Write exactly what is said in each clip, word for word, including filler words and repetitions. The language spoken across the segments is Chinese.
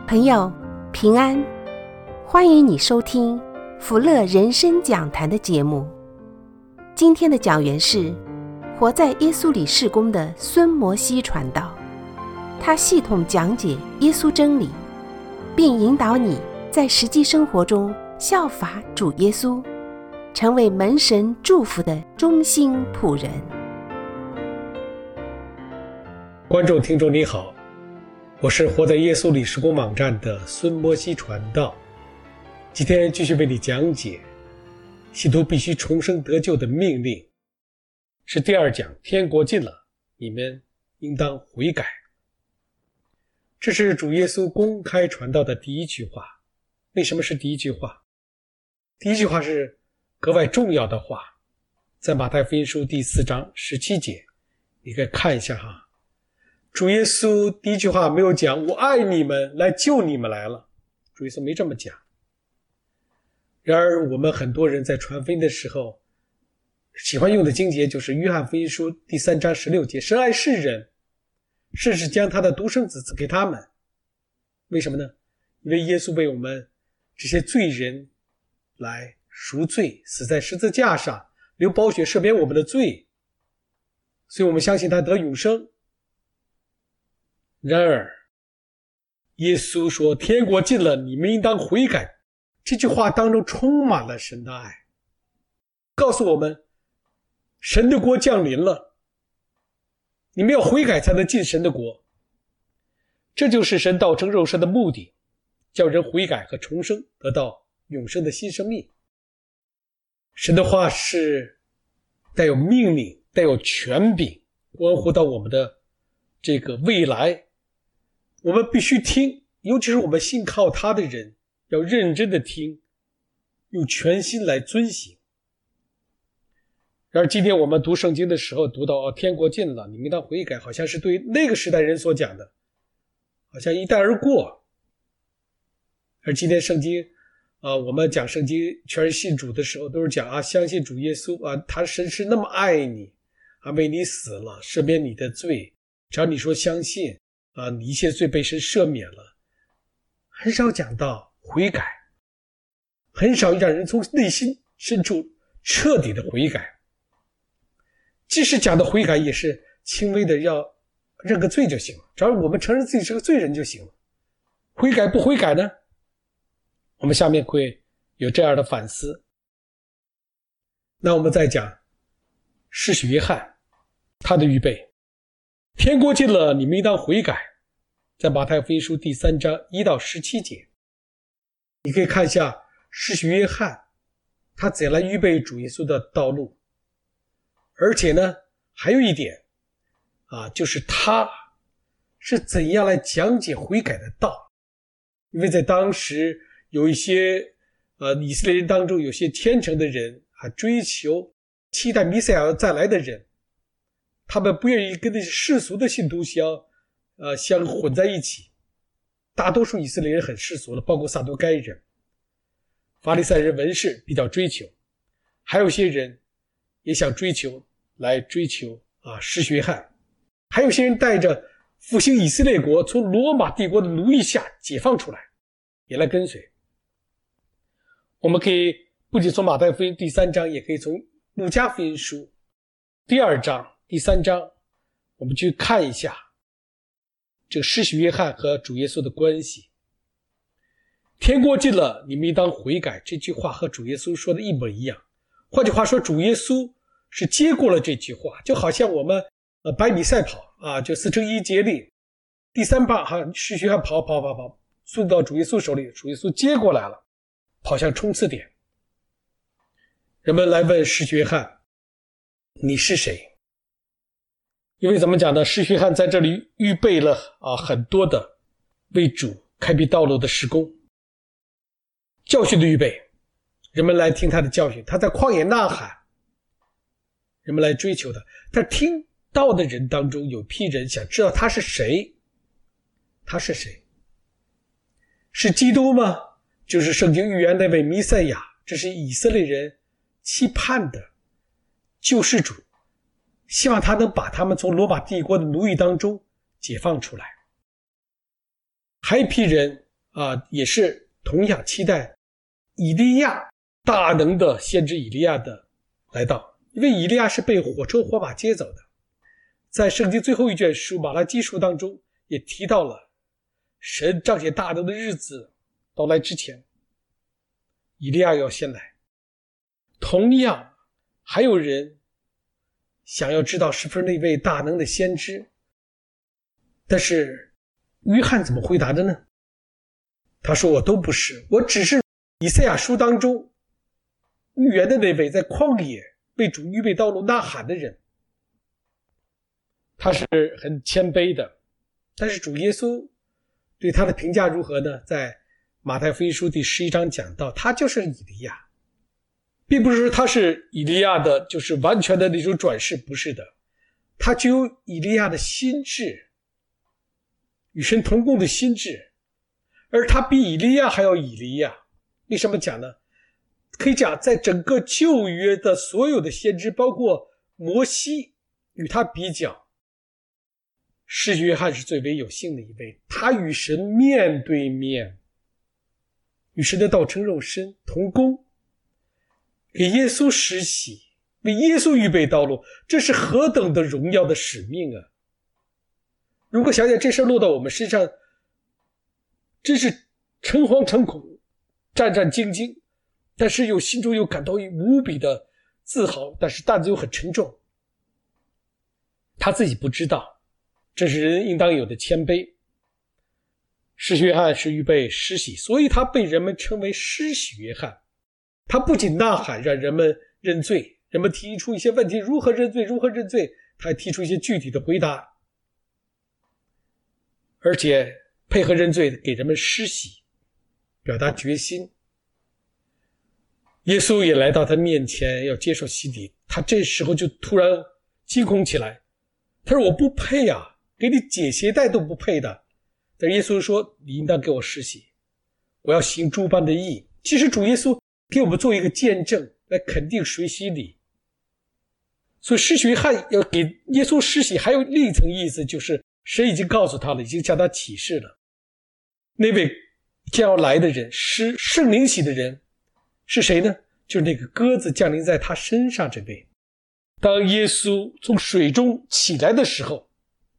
朋友平安，欢迎你收听福乐人生讲坛的节目。今天的讲员是活在耶稣里事工的孙摩西传道，他系统讲解耶稣真理，并引导你在实际生活中效法主耶稣，成为门神祝福的忠心仆人。 观众听众你好，我是活在耶稣里事工网站的孙摩西传道，今天继续为你讲解信徒必须重生得救的命令，是第二讲，天国近了，你们应当悔改。这是主耶稣公开传道的第一句话。为什么是第一句话？第一句话是格外重要的话，在马太福音书第四章十七节，你可以看一下哈。主耶稣第一句话没有讲我爱你们来救你们来了，主耶稣没这么讲。然而我们很多人在传福音的时候喜欢用的经节就是约翰福音书第三章十六节，神爱世人，甚至将他的独生子赐给他们。为什么呢？因为耶稣为我们这些罪人来赎罪，死在十字架上，流宝血赦免我们的罪，所以我们相信他得永生。然而耶稣说天国近了，你们应当悔改，这句话当中充满了神的爱，告诉我们神的国降临了，你们要悔改才能进神的国。这就是神道成肉身的目的，叫人悔改和重生，得到永生的新生命。神的话是带有命令，带有权柄，关乎到我们的这个未来，我们必须听，尤其是我们信靠他的人要认真的听，用全心来遵行。然而今天我们读圣经的时候读到、哦、天国近了，你们应当悔改，好像是对那个时代人所讲的，好像一带而过。而今天圣经啊，我们讲圣经全是信主的时候都是讲啊，相信主耶稣啊，他神是那么爱你啊，为你死了，赦免你的罪，只要你说相信啊，你一切罪被神赦免了。很少讲到悔改，很少让人从内心深处彻底的悔改。即使讲的悔改也是轻微的，要认个罪就行了，只要我们承认自己是个罪人就行了。悔改不悔改呢？我们下面会有这样的反思。那我们再讲施洗约翰他的预备，天国近了，你们应当悔改，在马太福音书第三章一到十七节，你可以看一下施洗约翰他怎样来预备主耶稣的道路。而且呢还有一点啊，就是他是怎样来讲解悔改的道。因为在当时有一些呃以色列人当中有些虔诚的人啊，追求期待弥赛亚再来的人，他们不愿意跟那些世俗的信徒相呃相混在一起。大多数以色列人很世俗了，包括撒都该人、法利赛人、文士比较追求，还有些人也想追求来追求啊施洗约翰，还有些人带着复兴以色列国从罗马帝国的奴役下解放出来，也来跟随。我们可以不仅从马太福音第三章，也可以从路加福音书第二章第三章，我们去看一下这个施洗约翰和主耶稣的关系。天国近了，你们应当悔改，这句话和主耶稣说的一模一样。换句话说，主耶稣是接过了这句话，就好像我们呃百米赛跑啊，就四乘一接力，第三棒哈，施洗约翰跑跑跑跑送到主耶稣手里，主耶稣接过来了，跑向冲刺点。人们来问施洗约翰，你是谁？因为怎么讲呢，施洗约翰在这里预备了啊很多的为主开辟道路的事工，教训的预备，人们来听他的教训，他在旷野呐喊，人们来追求他。但听到的人当中有批人想知道他是谁。他是谁？是基督吗？就是圣经预言那位弥赛亚，这是以色列人期盼的救世主，希望他能把他们从罗马帝国的奴役当中解放出来。还有一批人啊，也是同样期待以利亚大能的先知以利亚的来到，因为以利亚是被火车火把接走的。在圣经最后一卷书马拉基书当中也提到了，神彰显大能的日子到来之前，以利亚要先来。同样还有人想要知道是不是那位大能的先知，但是约翰怎么回答的呢？他说我都不是，我只是以赛亚书当中预言的那位在旷野为主预备道路呐喊的人。他是很谦卑的，但是主耶稣对他的评价如何呢？在马太福音书第十一章讲到，他就是以利亚，并不是说他是以利亚的就是完全的那种转世，不是的，他具有以利亚的心智，与神同工的心智，而他比以利亚还要以利亚。为什么讲呢？可以讲在整个旧约的所有的先知，包括摩西，与他比较，施洗约翰是最为有幸的一位，他与神面对面，与神的道成肉身同工，给耶稣施洗，为耶稣预备道路，这是何等的荣耀的使命啊！如果想想这事落到我们身上，真是诚惶诚恐，战战兢兢，但是又心中又感到无比的自豪，但是担子又很沉重。他自己不知道，这是人应当有的谦卑。施洗约翰是预备施洗，所以他被人们称为施洗约翰。他不仅呐喊让人们认罪，人们提出一些问题，如何认罪如何认罪，他还提出一些具体的回答，而且配合认罪给人们施洗，表达决心。耶稣也来到他面前要接受洗礼，他这时候就突然惊恐起来，他说我不配啊，给你解鞋带都不配的。但耶稣说你应当给我施洗，我要行诸般的义。其实主耶稣给我们做一个见证来肯定水洗礼，所以施洗约翰要给耶稣施洗还有另一层意思，就是神已经告诉他了，已经向他启示了，那位将要来的人，施圣灵洗的人是谁呢？就是那个鸽子降临在他身上这位。当耶稣从水中起来的时候，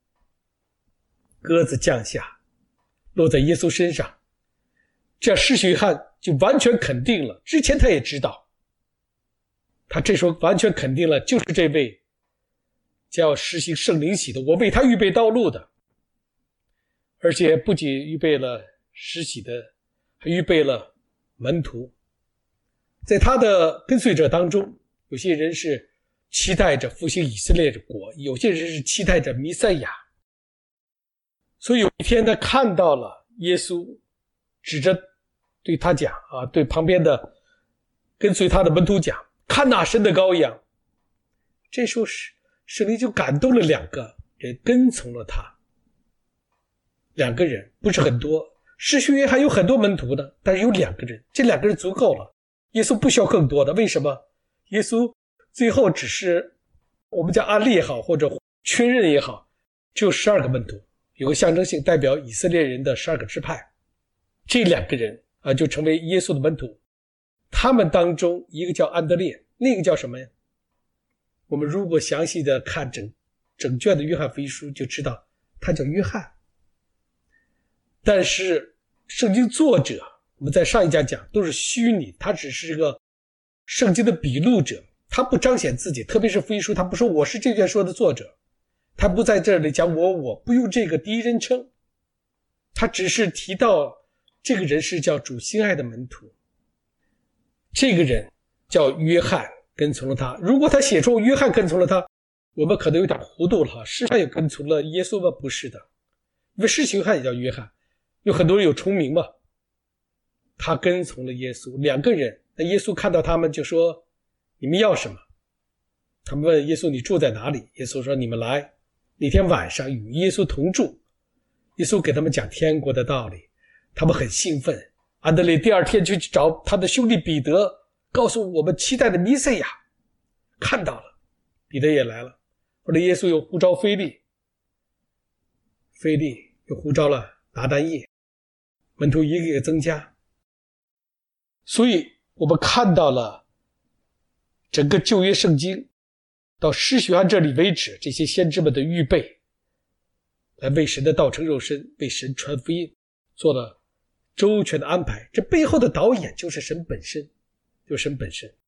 鸽子降下落在耶稣身上，这样施洗约翰就完全肯定了，之前他也知道，他这时候完全肯定了，就是这位将要实行圣灵洗的，我为他预备道路的。而且不仅预备了施洗的，还预备了门徒。在他的跟随者当中，有些人是期待着复兴以色列的国，有些人是期待着弥赛亚。所以有一天他看到了耶稣指着对他讲啊，对旁边的跟随他的门徒讲，看那神的羔羊。这时候圣灵就感动了两个人，跟从了他。两个人不是很多，施洗约翰有很多门徒的，但是有两个人，这两个人足够了，耶稣不需要更多的。为什么？耶稣最后只是我们叫安利也好，或者确认也好，只有十二个门徒，有个象征性代表以色列人的十二个支派。这两个人啊，就成为耶稣的门徒。他们当中一个叫安德烈，另一个叫什么呀？我们如果详细的看整整卷的约翰福音书，就知道他叫约翰。但是圣经作者，我们在上一讲讲都是虚拟，他只是个圣经的笔录者，他不彰显自己，特别是福音书，他不说我是这卷书的作者，他不在这里讲我，我不用这个第一人称，他只是提到这个人是叫主心爱的门徒，这个人叫约翰，跟从了他。如果他写出约翰跟从了他，我们可能有点糊涂了，是他也跟从了耶稣吗？不是的，因为施洗约翰也叫约翰，有很多人有重名嘛，他跟从了耶稣。两个人，那耶稣看到他们就说你们要什么？他们问耶稣你住在哪里？耶稣说你们来。那天晚上与耶稣同住，耶稣给他们讲天国的道理，他们很兴奋。安德烈第二天就去找他的兄弟彼得，告诉我们期待的弥赛亚看到了。彼得也来了。后来耶稣又呼召腓利，腓利又呼召了拿但业。 门徒一个一个增加。所以我们看到了整个旧约圣经到施洗约翰这里为止，这些先知们的预备，来为神的道成肉身，为神传福音做了周全的安排。这背后的导演就是神本身，就是神本身。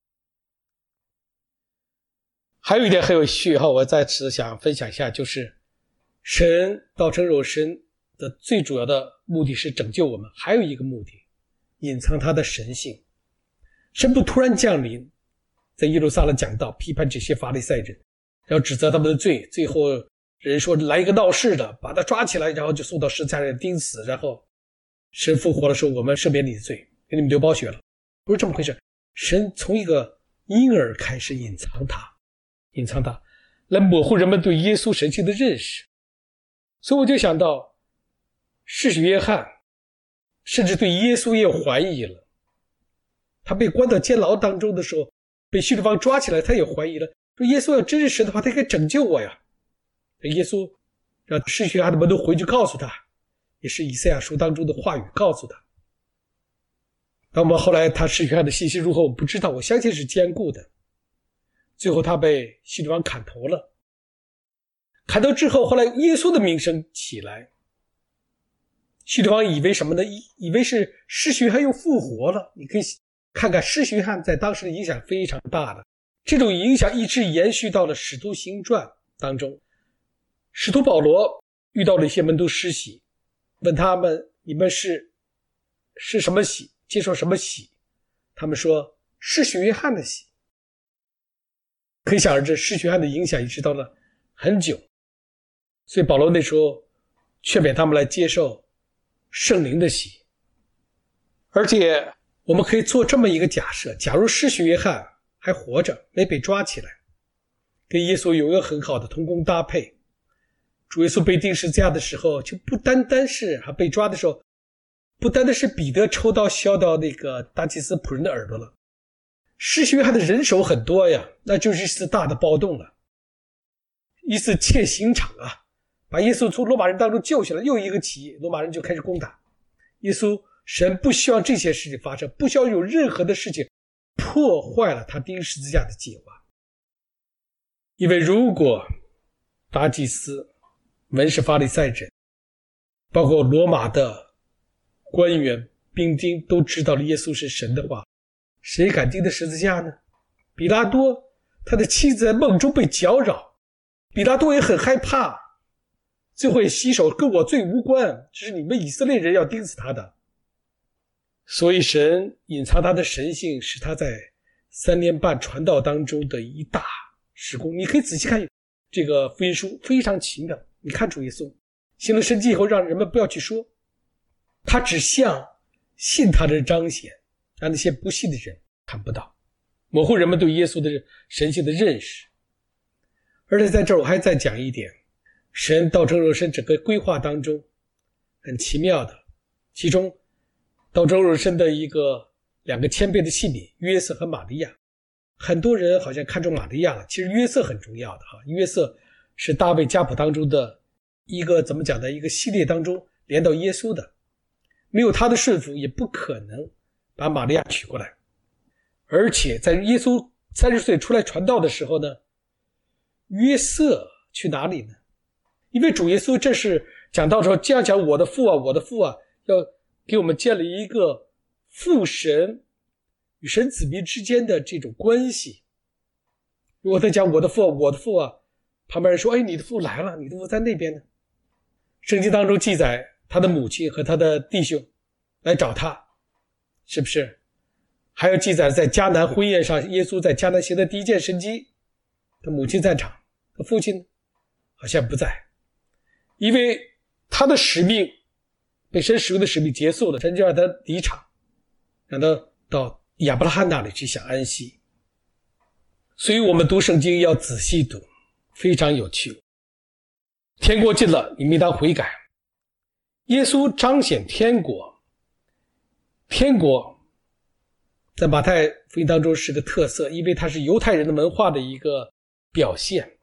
还有一点很有趣哈，我在此想分享一下，就是神道成肉身的最主要的目的是拯救我们，还有一个目的，隐藏他的神性。神不突然降临，在耶路撒冷讲道，批判这些法利赛人，然后指责他们的罪，最后人说来一个闹事的，把他抓起来，然后就送到十字架上钉死，然后神复活了，说我们赦免你的罪，给你们流宝血了。不是这么回事，神从一个婴儿开始隐藏他，隐藏他，来模糊人们对耶稣神性的认识。所以我就想到施洗约翰甚至对耶稣也有怀疑了，他被关到监牢当中的时候，被希律王抓起来，他也怀疑了，说耶稣要真是神的话，他应该拯救我呀。耶稣让施洗约翰的门徒回去告诉他，也是以赛亚书当中的话语告诉他。那么后来他施洗约翰的信息如何我不知道，我相信是坚固的。最后他被希律王砍头了，砍头之后，后来耶稣的名声起来，希律王以为什么呢？以为是施洗约翰又复活了。你可以看看施洗约翰在当时的影响非常大的，这种影响一直延续到了使徒行传当中。使徒保罗遇到了一些门徒施洗，问他们你们是是什么洗，接受什么洗，他们说施洗约翰的洗。可想而知，施洗约翰的影响一直到了很久，所以保罗那时候劝勉他们来接受圣灵的洗。而且我们可以做这么一个假设，假如施洗约翰还活着，没被抓起来，跟耶稣有一个很好的同工搭配，主耶稣被钉十字架的时候，就不单单是还被抓的时候，不单单是彼得抽刀削到那个大祭司仆人的耳朵了，施洗约翰的人手很多呀，那就是一次大的暴动了，一次窃刑场啊，把耶稣从罗马人当中救下来，又一个起义，罗马人就开始攻打耶稣。神不希望这些事情发生，不希望有任何的事情破坏了他钉十字架的计划。因为如果大祭司、文士法利赛人，包括罗马的官员、兵丁都知道了耶稣是神的话，谁敢钉的十字架呢？比拉多他的妻子在梦中被搅扰，比拉多也很害怕，最后也洗手，跟我罪无关，这是你们以色列人要钉死他的。所以神隐藏他的神性，是他在三年半传道当中的一大事工。你可以仔细看这个福音书，非常奇妙。你看主耶稣行了神迹以后，让人们不要去说，他只向信他的人彰显，让那些不信的人看不到，模糊人们对耶稣的神性的认识。而且在这儿我还再讲一点，神道成肉身整个规划当中很奇妙的，其中道成肉身的一个两个谦卑的器皿，约瑟和玛利亚。很多人好像看重玛利亚了，其实约瑟很重要的哈。约瑟是大卫家谱当中的一个怎么讲的一个系列当中连到耶稣的，没有他的顺服也不可能把玛利亚娶过来。而且在耶稣三十岁出来传道的时候呢，约瑟去哪里呢？因为主耶稣这是讲到说这样讲，我的父啊我的父啊，要给我们建立一个父神与神子民之间的这种关系。如果他讲我的父啊我的父啊，旁边人说哎，你的父来了，你的父在那边呢。圣经当中记载他的母亲和他的弟兄来找他，是不是？还有记载在迦南婚宴上，耶稣在迦南行的第一件神迹，他母亲在场，他父亲好像不在，因为他的使命被神使用的使命结束了，神就让他离场，让他到亚伯拉罕那里去享安息。所以我们读圣经要仔细读，非常有趣。天国近了，你们应当悔改。耶稣彰显天国，天国在马太福音当中是个特色，因为它是犹太人的文化的一个表现。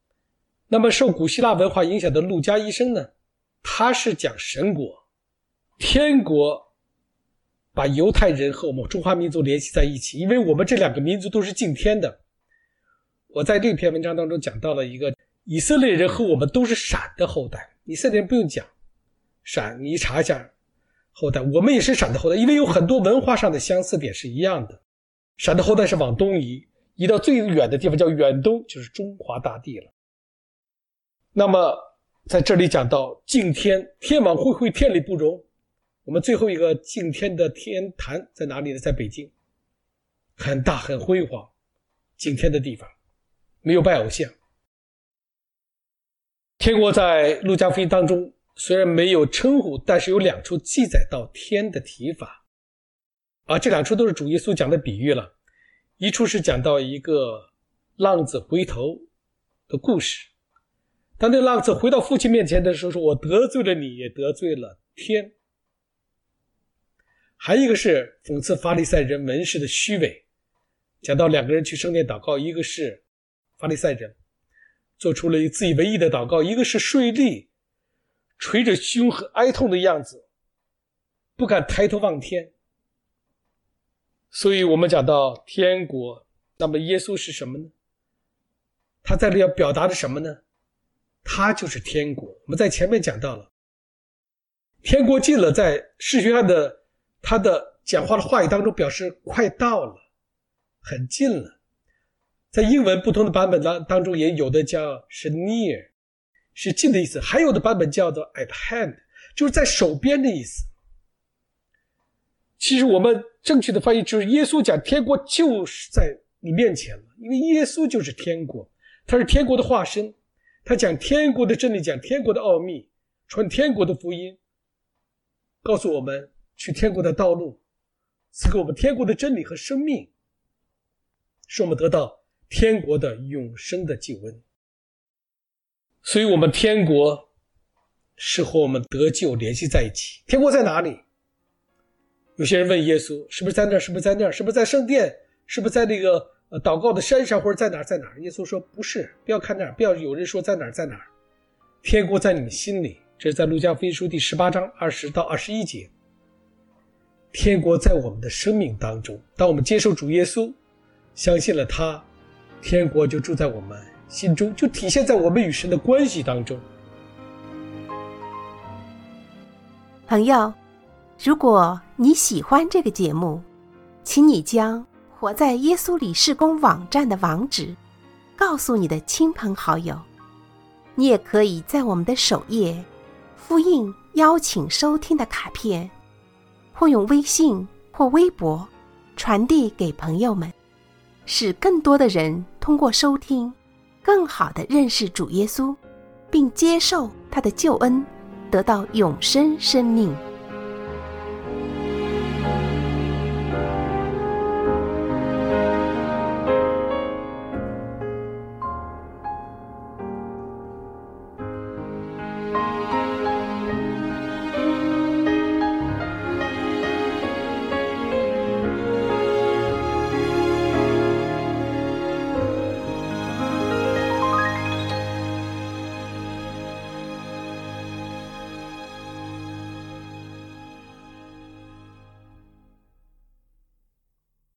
那么受古希腊文化影响的路加医生呢，他是讲神国， 天国把犹太人和我们中华民族联系在一起，因为我们这两个民族都是敬天的。我在这篇文章当中讲到了一个以色列人和我们都是闪的后代，以色列人不用讲，闪你查一下后代，我们也是闪的后代，因为有很多文化上的相似点是一样的。闪的后代是往东移，移到最远的地方叫远东，就是中华大地了。那么在这里讲到敬天，天网恢恢，天理不容。我们最后一个敬天的天坛在哪里呢？在北京，很大很辉煌，敬天的地方，没有拜偶像。天国在路加福音当中虽然没有称呼，但是有两处记载到天的提法啊，这两处都是主耶稣讲的比喻了。一处是讲到一个浪子回头的故事，当那个浪子回到父亲面前的时候说，我得罪了你，也得罪了天。还有一个是讽刺法利赛人文士的虚伪，讲到两个人去圣殿祷告，一个是法利赛人做出了自以为意的祷告，一个是税吏捶着胸和哀痛的样子，不敢抬头望天。所以我们讲到天国，那么耶稣是什么呢？他在这里要表达的什么呢？他就是天国。我们在前面讲到了天国近了，在施洗约翰的他的讲话的话语当中表示快到了，很近了。在英文不同的版本当中也有的叫是 near， 是近的意思，还有的版本叫做 at hand， 就是在手边的意思。其实我们正确的翻译就是耶稣讲天国就是在你面前了，因为耶稣就是天国，他是天国的化身，他讲天国的真理，讲天国的奥秘，传天国的福音，告诉我们去天国的道路，赐给我们天国的真理和生命，使我们得到天国的永生的救恩。所以我们天国是和我们得救联系在一起。天国在哪里？有些人问耶稣，是不是在那儿？是不是在那儿？是不是在圣殿？是不是在那个呃祷告的山上，或者在哪儿？在哪儿？耶稣说不是，不要看那儿，不要有人说在哪儿在哪儿。天国在你们心里，这是在路加福音书第十八章二十到二十一节。天国在我们的生命当中，当我们接受主耶稣，相信了他，天国就住在我们心中，就体现在我们与神的关系当中。 朋友，如果你喜欢这个节目，请你将活在耶稣里事工网站的网址告诉你的亲朋好友。你也可以在我们的首页复印邀请收听的卡片，或用微信或微博传递给朋友们，使更多的人通过收听更好地认识主耶稣，并接受他的救恩，得到永生生命。